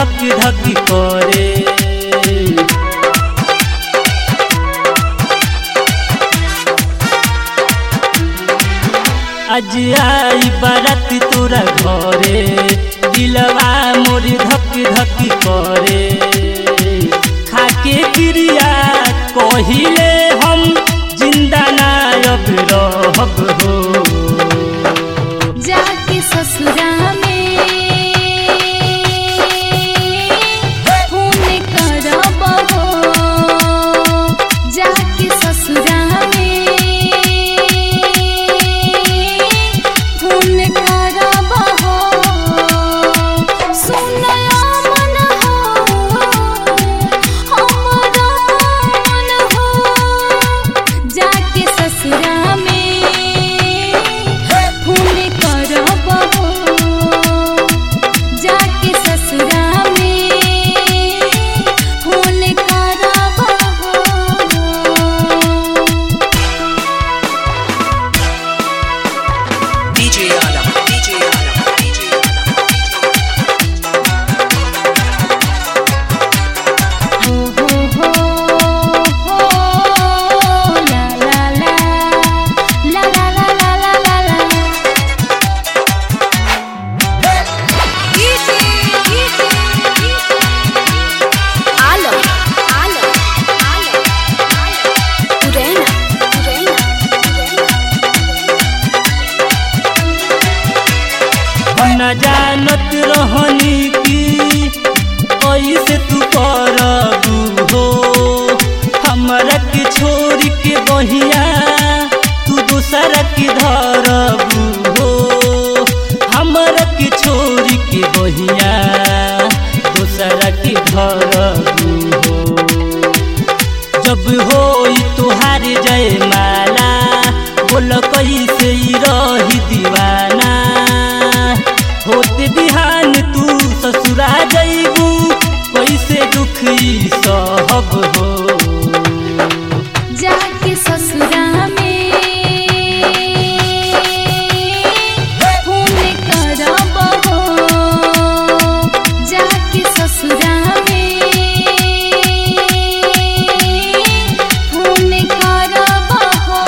धक धक करे। आज आई बारात तोरा घरे, दिलवा मोर धक धक करे। खाके क्रिया कहिले हम जिंदा ना अब रहब हो। जाके ससुरा में फोन करब हो। जाके ससुरा में फोन करब हो। सुन मन हो हमरा मन हो। जाके ससुरा में फोन करब हो। जाके ससुरा में फोन करब हो। DJ Alam, DJ Alam, DJ हो हो हो ला ला ला ला ला ला ला ला ला। आलम आलम आलम पुरैना पुरैना न जानत रहनी की ऐसे तू करबू हो। हमरा के छोड़ के बहिया तू दूसरा के धरबू हो। हमरा के छोड़ के बहिया दूसरा के धरबू हो। जब होई तुहार जयमाला बोल कैसे रही दीवाना। होते बिहान तू ससुरा जइबू कैसे दुख सहब हो। जाके ससुरा में फोन करब हो। जाके ससुरा में फोन करब हो।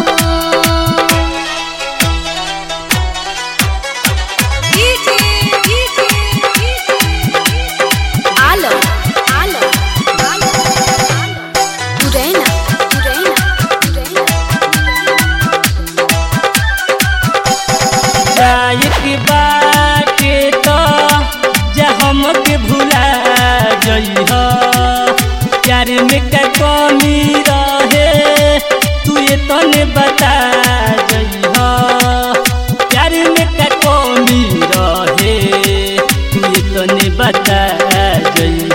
आलम आलम आलम पुरैना पुरैना पुरैना। जायक बाटे तो जा हमके भुला जइह। प्यार में का कमी रहे तू ये तने बता जइह। प्यार में का कमी रहे तू ये तने बता जइह।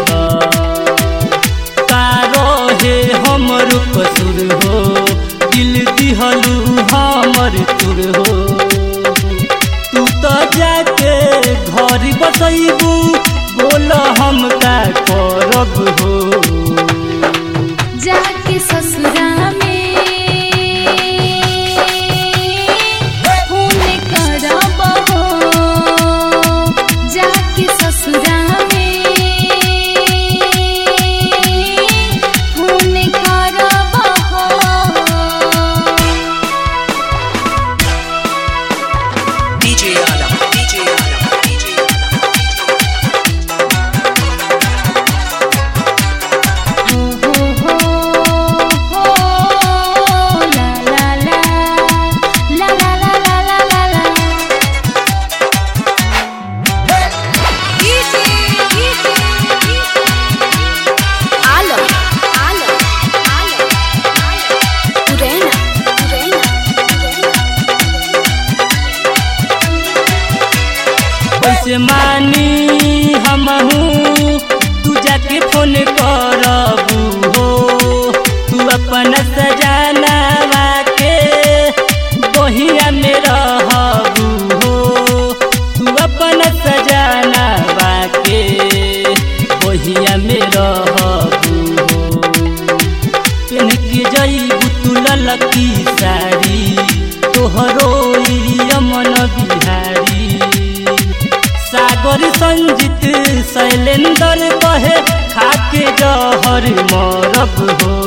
का रहे हमर कसूर हो, दिल दिहलू हमर तुर हो। तू तो जाके घर बसैबू बोल हम का करब हो। जाके ससुरा में फोन करब हो। जाके ससुरा में फोन करब हो। DJ Alam, DJ Alam, DJ Alam. Shailendra कहे खाके जहर मरब हो।